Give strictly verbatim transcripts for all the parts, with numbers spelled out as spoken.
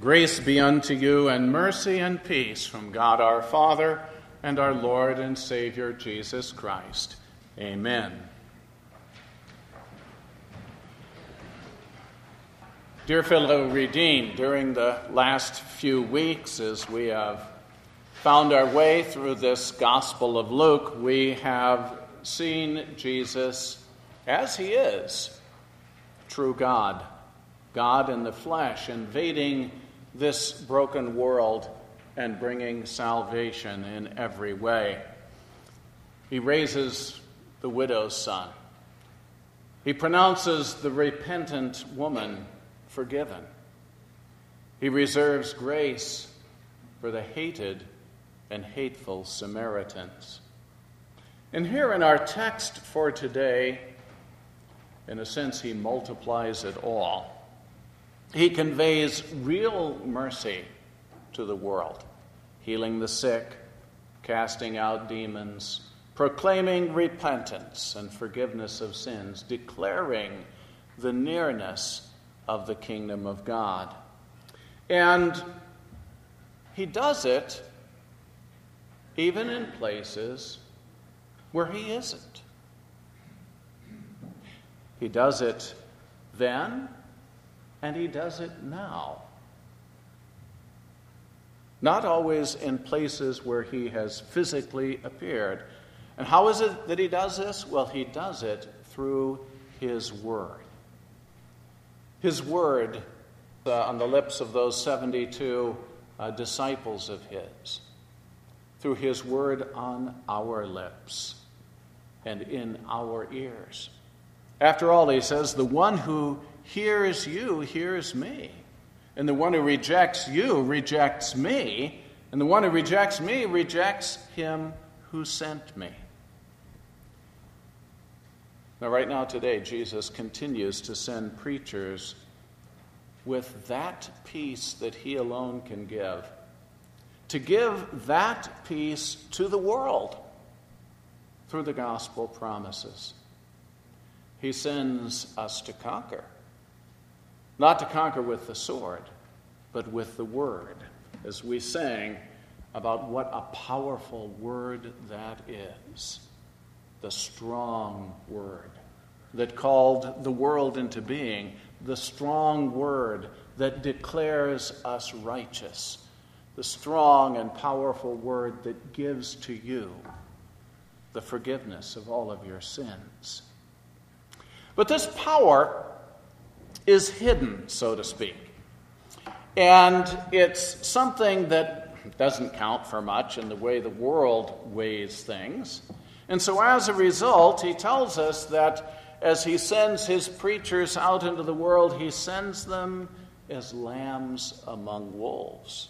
Grace be unto you, and mercy and peace from God our Father and our Lord and Savior Jesus Christ. Amen. Dear fellow redeemed, during the last few weeks, as we have found our way through this Gospel of Luke, we have seen Jesus as he is, true God, God in the flesh, invading this broken world and bringing salvation in every way. He raises the widow's son. He pronounces the repentant woman forgiven. He reserves grace for the hated and hateful Samaritans. And here in our text for today, in a sense, he multiplies it all. He conveys real mercy to the world, healing the sick, casting out demons, proclaiming repentance and forgiveness of sins, declaring the nearness of the kingdom of God. And he does it even in places where he isn't. He does it then, and he does it now. Not always in places where he has physically appeared. And how is it that he does this? Well, he does it through his word. His word uh, on the lips of those seventy-two uh, disciples of his. Through his word on our lips and in our ears. After all, he says, the one who hears you hears me. And the one who rejects you rejects me. And the one who rejects me rejects him who sent me. Now, right now, today, Jesus continues to send preachers with that peace that he alone can give. To give that peace to the world through the gospel promises. He sends us to conquer. Not to conquer with the sword, but with the word, as we sang about what a powerful word that is. The strong word that called the world into being. The strong word that declares us righteous. The strong and powerful word that gives to you the forgiveness of all of your sins. But this power is hidden, so to speak. And it's something that doesn't count for much in the way the world weighs things. And so as a result, he tells us that as he sends his preachers out into the world, he sends them as lambs among wolves.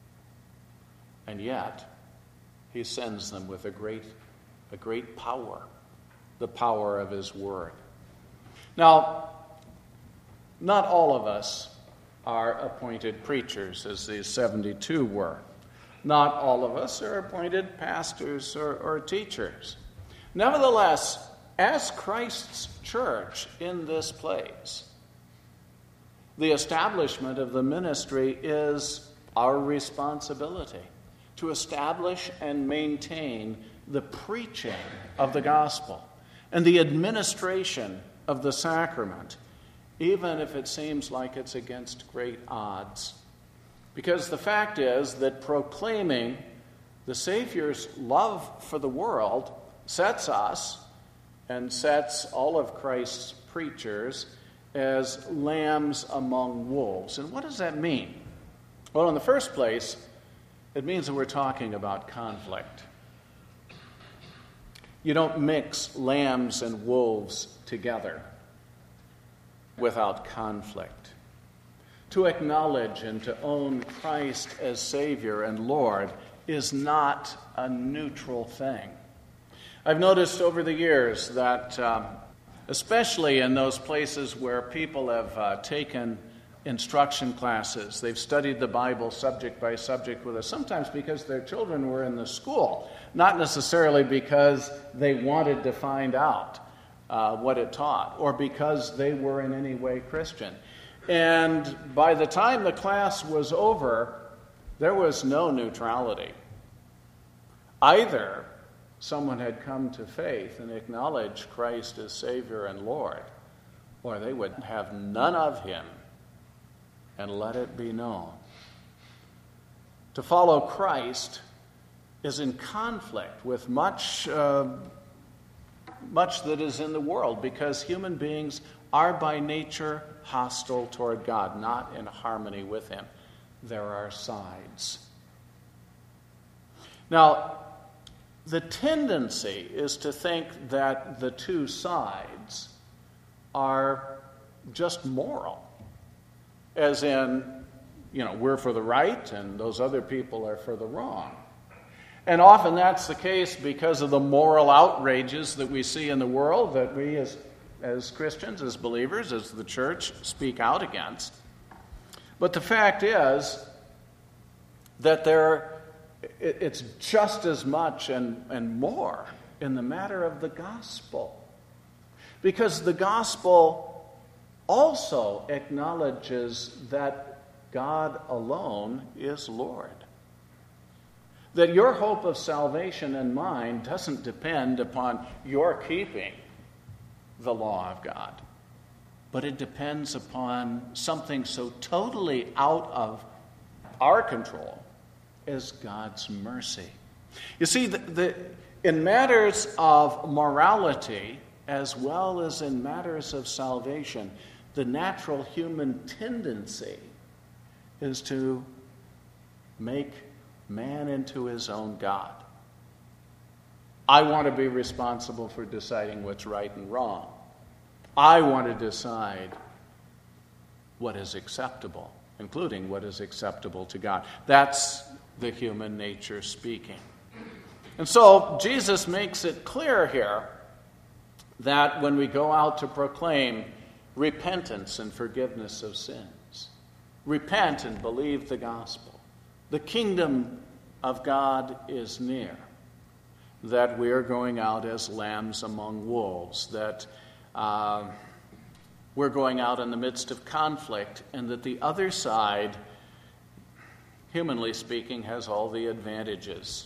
And yet, he sends them with a great, a great power, the power of his word. Now, not all of us are appointed preachers, as these seventy-two were. Not all of us are appointed pastors or, or teachers. Nevertheless, as Christ's church in this place, the establishment of the ministry is our responsibility to establish and maintain the preaching of the gospel and the administration of the sacrament, even if it seems like it's against great odds. Because the fact is that proclaiming the Savior's love for the world sets us and sets all of Christ's preachers as lambs among wolves. And what does that mean? Well, in the first place, it means that we're talking about conflict. You don't mix lambs and wolves together without conflict. To acknowledge and to own Christ as Savior and Lord is not a neutral thing. I've noticed over the years that, um, especially in those places where people have uh, taken instruction classes, they've studied the Bible subject by subject with us, sometimes because their children were in the school, not necessarily because they wanted to find out uh, what it taught, or because they were in any way Christian. And by the time the class was over, there was no neutrality. Either someone had come to faith and acknowledged Christ as Savior and Lord, or they would have none of him and let it be known. To follow Christ is in conflict with much, uh, much that is in the world, because human beings are by nature hostile toward God, not in harmony with him. There are sides. Now, the tendency is to think that the two sides are just moral, as in, you know, we're for the right and those other people are for the wrong. And often that's the case because of the moral outrages that we see in the world that we as, as Christians, as believers, as the church speak out against. But the fact is that there, it, it's just as much and, and more in the matter of the gospel. Because the gospel also acknowledges that God alone is Lord. That your hope of salvation and mine doesn't depend upon your keeping the law of God, but it depends upon something so totally out of our control as God's mercy. You see, the, the, in matters of morality, as well as in matters of salvation, the natural human tendency is to make man into his own God. I want to be responsible for deciding what's right and wrong. I want to decide what is acceptable, including what is acceptable to God. That's the human nature speaking. And so Jesus makes it clear here that when we go out to proclaim repentance and forgiveness of sins, repent and believe the gospel, the kingdom of God is near, that we are going out as lambs among wolves, that uh, we're going out in the midst of conflict, and that the other side, humanly speaking, has all the advantages.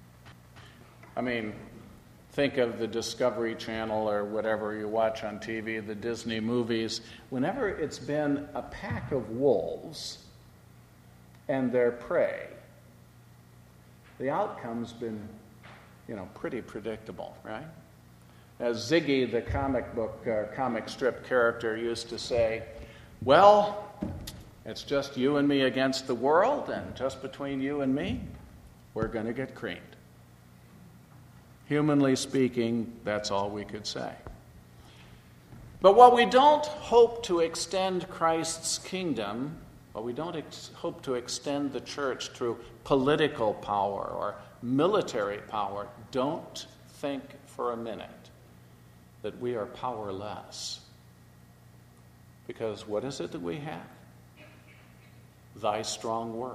I mean, think of the Discovery Channel or whatever you watch on T V, the Disney movies. Whenever it's been a pack of wolves and their prey, the outcome's been, you know, pretty predictable, right? As Ziggy, the comic book, uh, comic strip character, used to say, well, it's just you and me against the world, and just between you and me, we're going to get creamed. Humanly speaking, that's all we could say. But while we don't hope to extend Christ's kingdom, while we don't ex- hope to extend the church through political power or military power, don't think for a minute that we are powerless. Because what is it that we have? Thy strong word.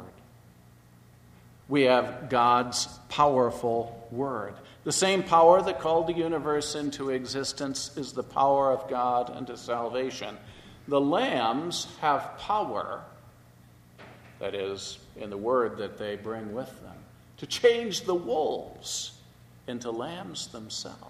We have God's powerful word. The same power that called the universe into existence is the power of God unto salvation. The lambs have power, that is, in the word that they bring with them, to change the wolves into lambs themselves.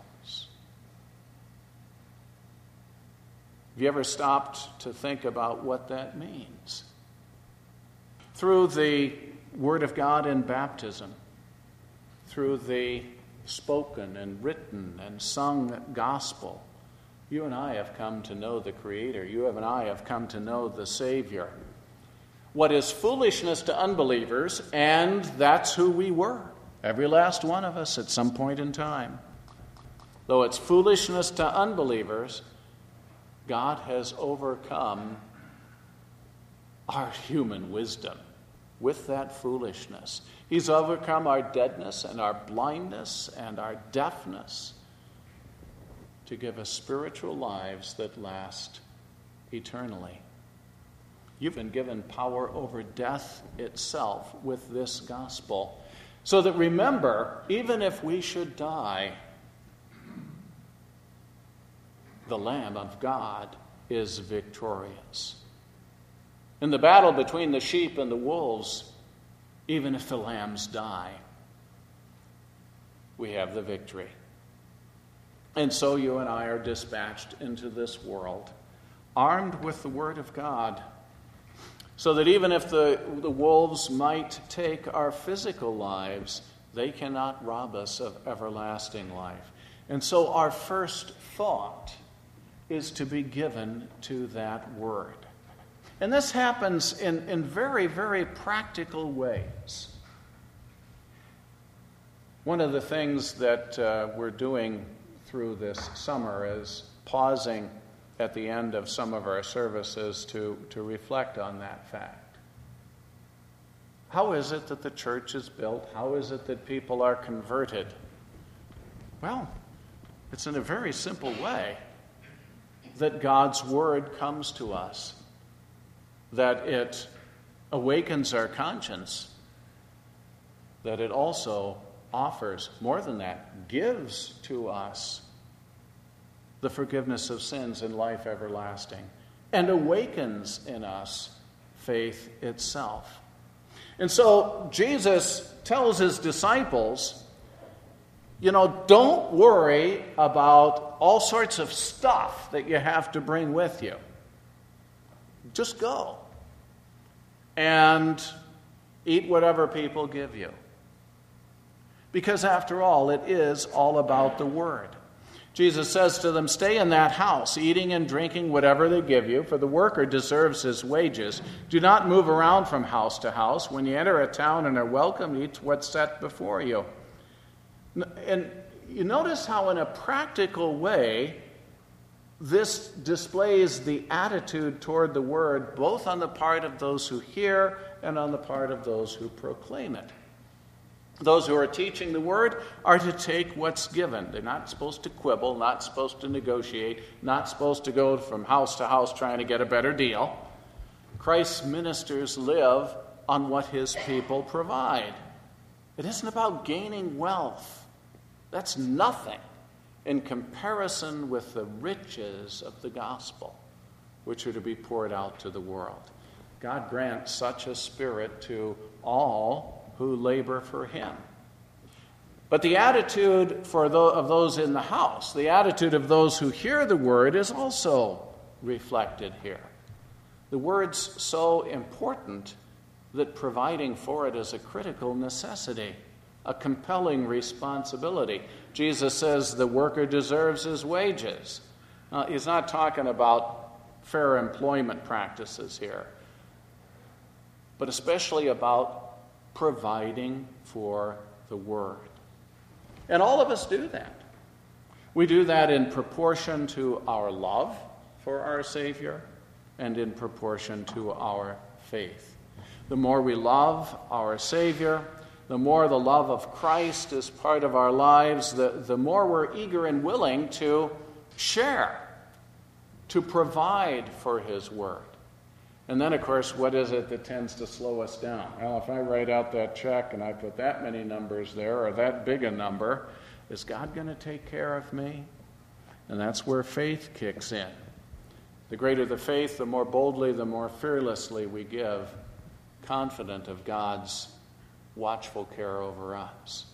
Have you ever stopped to think about what that means? Through the Word of God in baptism, through the spoken and written and sung gospel, you and I have come to know the Creator. You and I have come to know the Savior. What is foolishness to unbelievers, and that's who we were, every last one of us at some point in time. Though it's foolishness to unbelievers, God has overcome our human wisdom with that foolishness. He's overcome our deadness and our blindness and our deafness to give us spiritual lives that last eternally. You've been given power over death itself with this gospel. So that, remember, even if we should die, the Lamb of God is victorious. In the battle between the sheep and the wolves, even if the lambs die, we have the victory. And so you and I are dispatched into this world, armed with the Word of God, so that even if the, the wolves might take our physical lives, they cannot rob us of everlasting life. And so our first thought is to be given to that Word. And this happens in, in very, very practical ways. One of the things that uh, we're doing through this summer is pausing at the end of some of our services to, to reflect on that fact. How is it that the church is built? How is it that people are converted? Well, it's in a very simple way that God's Word comes to us, that it awakens our conscience, that it also offers, more than that, gives to us the forgiveness of sins and life everlasting, and awakens in us faith itself. And so Jesus tells his disciples, you know, don't worry about all sorts of stuff that you have to bring with you. Just go and eat whatever people give you. Because after all, it is all about the Word. Jesus says to them, stay in that house, eating and drinking whatever they give you, for the worker deserves his wages. Do not move around from house to house. When you enter a town and are welcome, eat what's set before you. And you notice how in a practical way, this displays the attitude toward the Word, both on the part of those who hear and on the part of those who proclaim it. Those who are teaching the Word are to take what's given. They're not supposed to quibble, not supposed to negotiate, not supposed to go from house to house trying to get a better deal. Christ's ministers live on what his people provide. It isn't about gaining wealth. That's nothing in comparison with the riches of the gospel, which are to be poured out to the world. God grants such a spirit to all who labor for him. But the attitude for those of those in the house, the attitude of those who hear the Word, is also reflected here. The Word's so important that providing for it is a critical necessity, a compelling responsibility. Jesus says the worker deserves his wages. Now, he's not talking about fair employment practices here, but especially about providing for the Word. And all of us do that. We do that in proportion to our love for our Savior and in proportion to our faith. The more we love our Savior, the more the love of Christ is part of our lives, the, the more we're eager and willing to share, to provide for his Word. And then, of course, what is it that tends to slow us down? Well, if I write out that check and I put that many numbers there or that big a number, is God going to take care of me? And that's where faith kicks in. The greater the faith, the more boldly, the more fearlessly we give, confident of God's watchful care over us.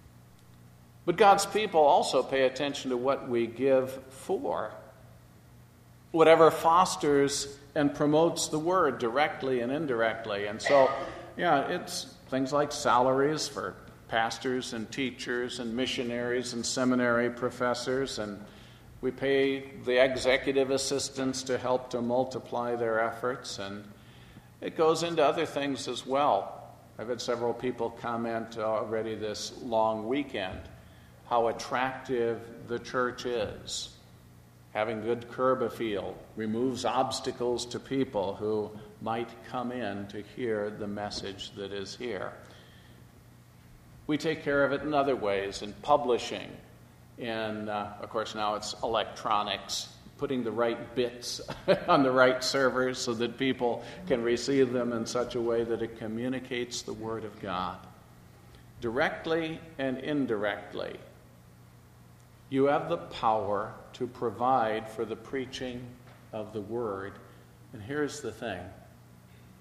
But God's people also pay attention to what we give for. Whatever fosters and promotes the Word directly and indirectly. And so, yeah, it's things like salaries for pastors and teachers and missionaries and seminary professors, and we pay the executive assistants to help to multiply their efforts, and it goes into other things as well. I've had several people comment already this long weekend how attractive the church is. Having good curb appeal removes obstacles to people who might come in to hear the message that is here. We take care of it in other ways, in publishing, in, uh, of course, now it's electronics, putting the right bits on the right servers so that people can receive them in such a way that it communicates the Word of God. Directly and indirectly, you have the power to provide for the preaching of the Word. And here's the thing.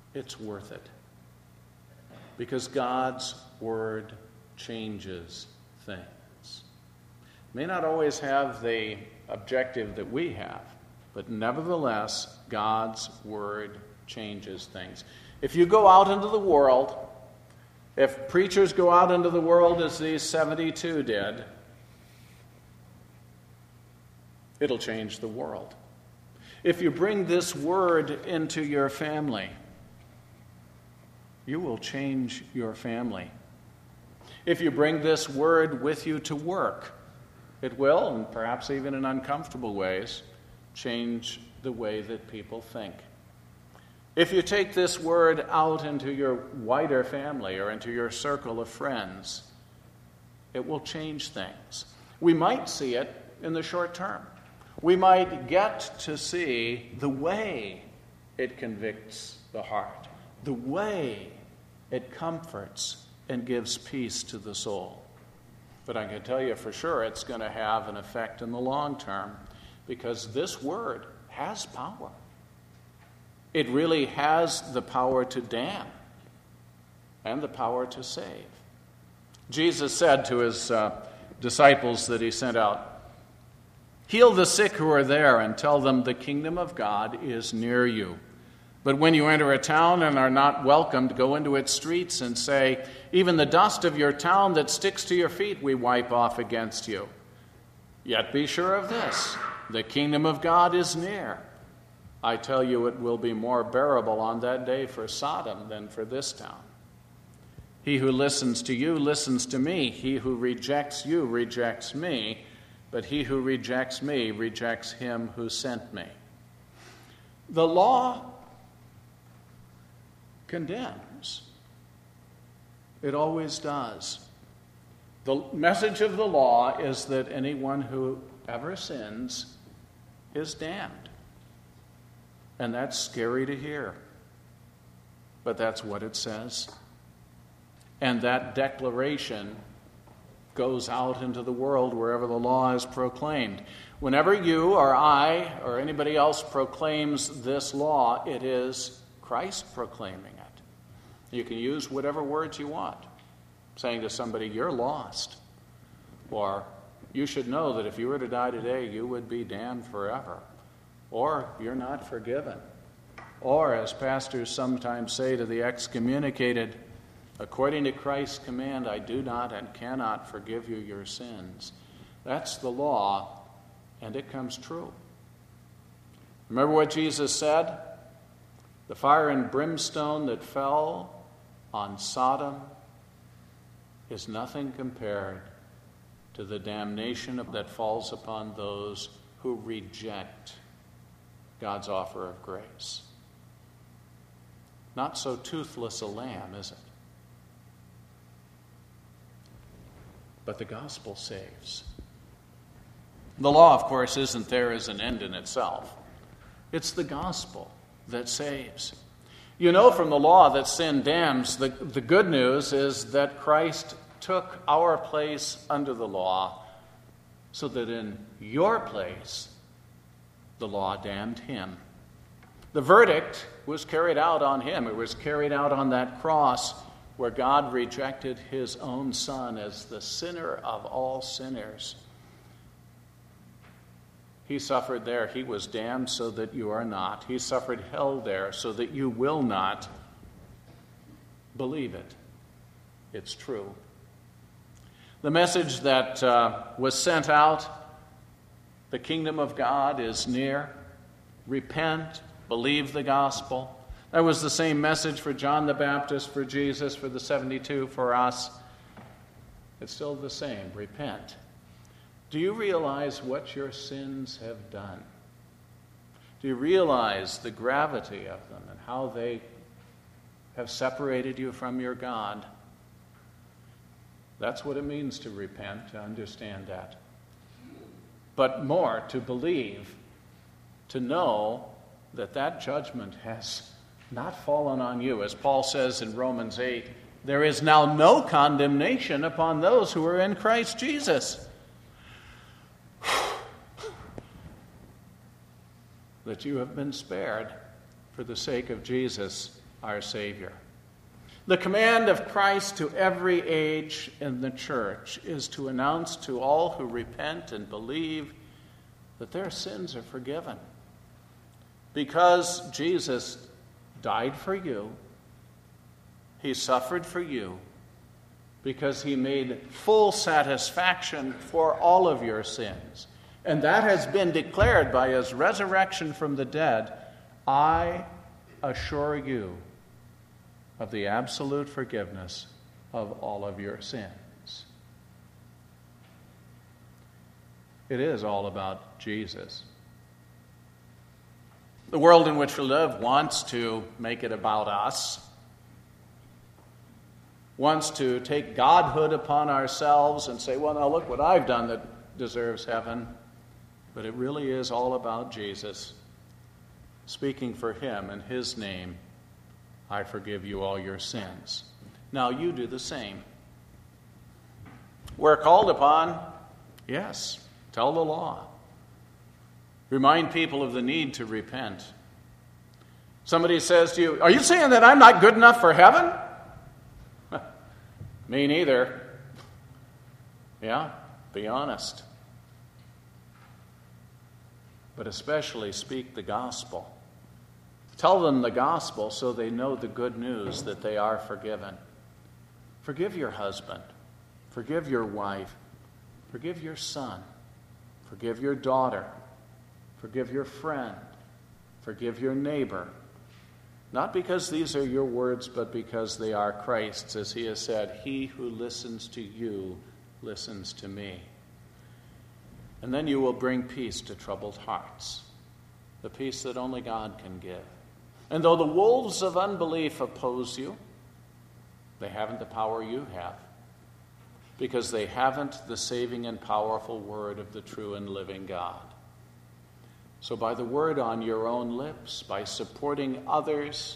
it's worth it. Because God's word changes things. It may not always have the objective that we have, but nevertheless, God's word changes things. If you go out into the world, if preachers go out into the world as these seventy-two did, it'll change the world. If you bring this word into your family, you will change your family. If you bring this word with you to work, it will, and perhaps even in uncomfortable ways, change the way that people think. If you take this word out into your wider family or into your circle of friends, it will change things. We might see it in the short term. We might get to see the way it convicts the heart, the way it comforts and gives peace to the soul. But I can tell you for sure it's going to have an effect in the long term, because this word has power. It really has the power to damn and the power to save. Jesus said to his uh, disciples that he sent out, "Heal the sick who are there and tell them the kingdom of God is near you. But when you enter a town and are not welcomed, go into its streets and say, even the dust of your town that sticks to your feet we wipe off against you. Yet be sure of this, the kingdom of God is near. I tell you, it will be more bearable on that day for Sodom than for this town. He who listens to you listens to me. He who rejects you rejects me. But he who rejects me rejects him who sent me." The law condemns. It always does. The message of the law is that anyone who ever sins is damned. And that's scary to hear. But that's what it says. And that declaration goes out into the world wherever the law is proclaimed. Whenever you or I or anybody else proclaims this law, it is Christ proclaiming it. You can use whatever words you want, saying to somebody, "You're lost," or "You should know that if you were to die today, you would be damned forever," or "You're not forgiven," or, as pastors sometimes say to the excommunicated, "According to Christ's command, I do not and cannot forgive you your sins." That's the law, and it comes true. Remember what Jesus said? The fire and brimstone that fell on Sodom is nothing compared to the damnation that falls upon those who reject God's offer of grace. Not so toothless a lamb, is it? But the gospel saves. The law, of course, isn't there as an end in itself. It's the gospel that saves. You know from the law that sin damns. The, the good news is that Christ took our place under the law so that in your place the law damned him. The verdict was carried out on him. It was carried out on that cross where God rejected his own Son as the sinner of all sinners. He suffered there. He was damned so that you are not. He suffered hell there so that you will not. Believe it. It's true. The message that uh, was sent out, the kingdom of God is near. Repent, believe the gospel. That was the same message for John the Baptist, for Jesus, for the seventy-two, for us. It's still the same. Repent. Do you realize what your sins have done? Do you realize the gravity of them and how they have separated you from your God? That's what it means to repent, to understand that. But more, to believe, to know that that judgment has not fallen on you. As Paul says in Romans eight, there is now no condemnation upon those who are in Christ Jesus. That you have been spared for the sake of Jesus. our Savior. The command of Christ to every age in the church is to announce to all who repent and believe that their sins are forgiven. Because Jesus died for you, he suffered for you, because he made full satisfaction for all of your sins. And that has been declared by his resurrection from the dead. I assure you of the absolute forgiveness of all of your sins. It is all about Jesus. The world in which we live wants to make it about us, wants to take godhood upon ourselves and say, well, now look what I've done that deserves heaven. But it really is all about Jesus. Speaking for him in his name, I forgive you all your sins. Now you do the same. We're called upon, yes, tell the law. Remind people of the need to repent. Somebody says to you, are you saying that I'm not good enough for heaven? Me neither. Yeah, be honest. But especially speak the gospel. Tell them the gospel so they know the good news that they are forgiven. Forgive your husband. Forgive your wife. Forgive your son. Forgive your daughter. Forgive your friend. Forgive your neighbor. Not because these are your words, but because they are Christ's. As he has said, he who listens to you listens to me. And then you will bring peace to troubled hearts, the peace that only God can give. And though the wolves of unbelief oppose you, they haven't the power you have, because they haven't the saving and powerful word of the true and living God. So by the word on your own lips, by supporting others,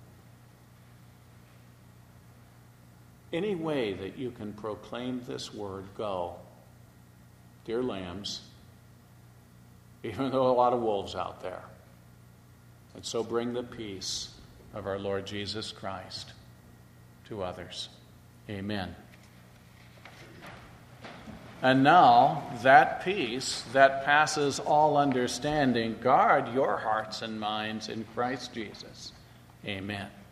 any way that you can proclaim this word, go. Dear lambs, even though a lot of wolves out there. And so bring the peace of our Lord Jesus Christ to others. Amen. And now, that peace that passes all understanding, guard your hearts and minds in Christ Jesus. Amen.